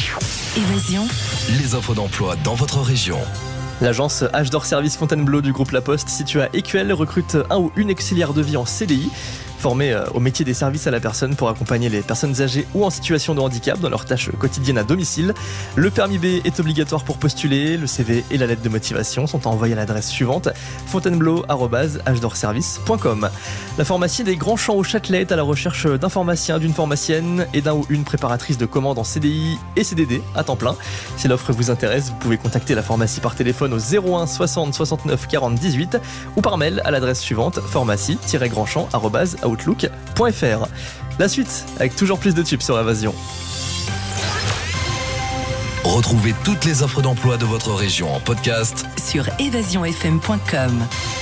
Évasion. Les offres d'emploi dans votre région. L'agence H d'Or Service Fontainebleau du groupe La Poste, située à Écuelle, recrute un ou une auxiliaire de vie en CDI, formée au métier des services à la personne pour accompagner les personnes âgées ou en situation de handicap dans leurs tâches quotidiennes à domicile. Le permis B est obligatoire pour postuler, le CV et la lettre de motivation sont envoyés à l'adresse suivante, fontainebleau@hdorservice.com. La pharmacie des Grands Champs au Châtelet est à la recherche d'un pharmacien, d'une pharmacienne et d'un ou une préparatrice de commandes en CDI et CDD à temps plein. Si l'offre vous intéresse, vous pouvez contacter la pharmacie par téléphone au 01 60 69 40 18 ou par mail à l'adresse suivante, pharmacie-grandchamp@outlook.fr. La suite, avec toujours plus de tubes sur Évasion. Retrouvez toutes les offres d'emploi de votre région en podcast sur évasionfm.com.